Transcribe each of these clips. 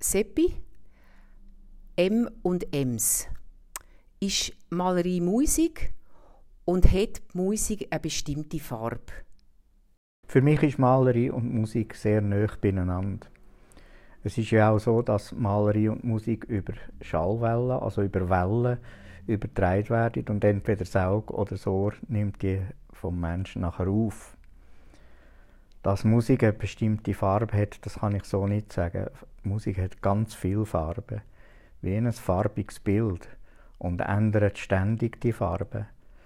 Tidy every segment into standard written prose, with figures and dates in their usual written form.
Seppi, M und Ems. Ist Malerei Musik und hat die Musik eine bestimmte Farbe? Für mich ist Malerei und Musik sehr nahe beieinander. Es ist ja auch so, dass Malerei und Musik über Schallwellen, also über Wellen, übertragen werden und entweder das Auge oder das Ohr nimmt die vom Menschen nachher auf. Dass Musik eine bestimmte Farbe hat, das kann ich so nicht sagen. Musik hat ganz viele Farben, wie ein farbiges Bild und ändert ständig die Farbe.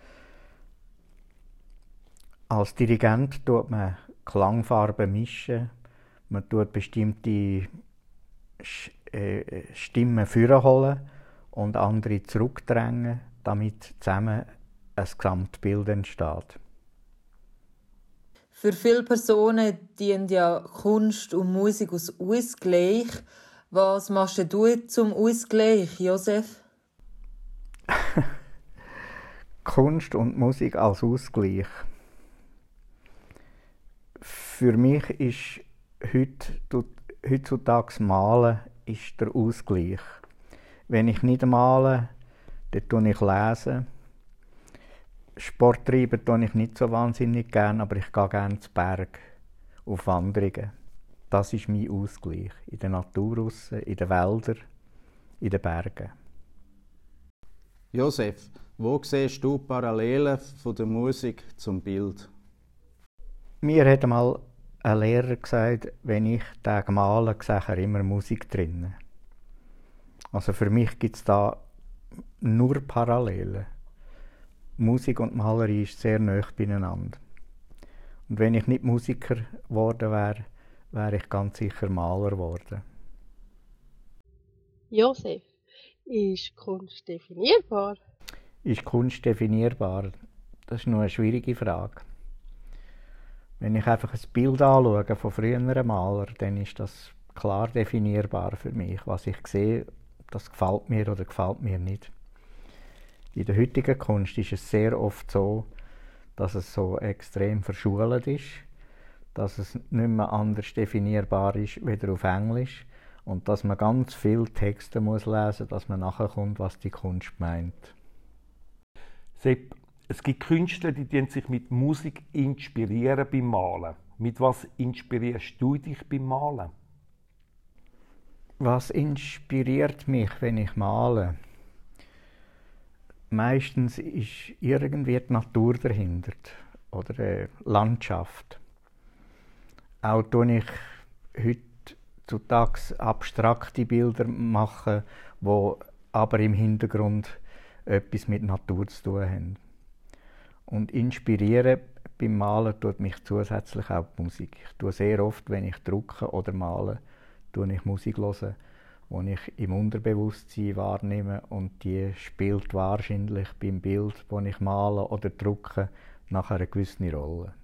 Als Dirigent tut man Klangfarben mischen, man tut bestimmte Stimmen vorholen und andere zurückdrängen, damit zusammen ein Gesamtbild entsteht. Für viele Personen dienen ja Kunst und Musik als Ausgleich. Was machst du zum Ausgleich, Josef? Kunst und Musik als Ausgleich. Für mich ist heutzutage Malen ist der Ausgleich. Wenn ich nicht male, dann tue ich lesen. Sport treiben tue ich nicht so wahnsinnig gern, aber ich gehe gerne zu Berg auf Wanderungen. Das ist mein Ausgleich. In der Natur draussen, in den Wäldern, in den Bergen. Josef, wo siehst du Parallelen von der Musik zum Bild? Mir hat einmal ein Lehrer gesagt, wenn ich male, sehe ich immer Musik drin. Also für mich gibt es da nur Parallelen. Musik und Malerei ist sehr nahe beieinander. Und wenn ich nicht Musiker geworden wäre, wäre ich ganz sicher Maler geworden. Josef, ist Kunst definierbar? Ist Kunst definierbar? Das ist nur eine schwierige Frage. Wenn ich einfach ein Bild anschaue von früheren Malern, dann ist das klar definierbar für mich. Was ich sehe, das gefällt mir oder gefällt mir nicht. In der heutigen Kunst ist es sehr oft so, dass es so extrem verschult ist, dass es nicht mehr anders definierbar ist, weder auf Englisch, und dass man ganz viele Texte muss lesen, dass man nachkommt, was die Kunst meint. Sepp, es gibt Künstler, die sich mit Musik inspirieren beim Malen. Mit was inspirierst du dich beim Malen? Was inspiriert mich, wenn ich male? Meistens ist irgendwie die Natur dahinter oder die Landschaft. Auch tue ich heutzutage abstrakte Bilder machen, die aber im Hintergrund etwas mit Natur zu tun haben. Und inspirieren beim Malen tut mich zusätzlich auch die Musik. Ich tue sehr oft, wenn ich drucke oder male, tue ich Musik hören, die ich im Unterbewusstsein wahrnehme, und die spielt wahrscheinlich beim Bild, das ich male oder drucke, nachher eine gewisse Rolle.